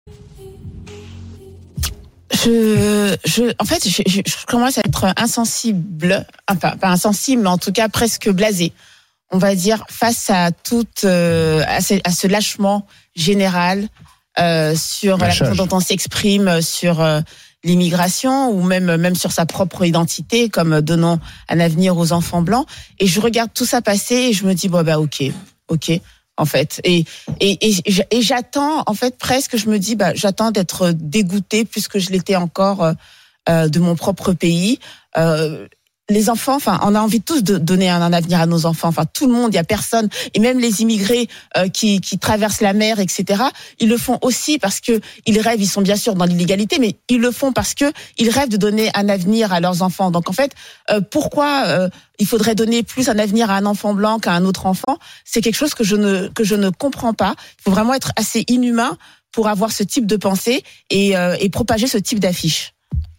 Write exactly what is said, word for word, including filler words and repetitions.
Je, je, en fait, je, je, je commence à être insensible, enfin pas insensible, mais en tout cas presque blasée, on va dire, face à toute, euh, à, ce, à ce lâchement général euh, sur Lâchage. la façon dont on s'exprime sur euh, l'immigration ou même même sur sa propre identité, comme donnons un avenir aux enfants blancs. Et je regarde tout ça passer et je me dis bon bah ok, ok. En fait, et, et et et j'attends en fait presque, je me dis bah j'attends d'être dégoûtée plus que je l'étais encore euh, de mon propre pays. Euh, les enfants, enfin, on a envie tous de donner un, un avenir à nos enfants. Enfin, tout le monde, il y a personne, et même les immigrés euh, qui qui traversent la mer, et cetera. Ils le font aussi parce que ils rêvent. Ils sont bien sûr dans l'illégalité, mais ils le font parce que ils rêvent de donner un avenir à leurs enfants. Donc en fait, euh, pourquoi euh, il faudrait donner plus un avenir à un enfant blanc qu'à un autre enfant? C'est quelque chose que je ne que je ne comprends pas. Il faut vraiment être assez inhumain pour avoir ce type de pensée et, euh, et propager ce type d'affiche.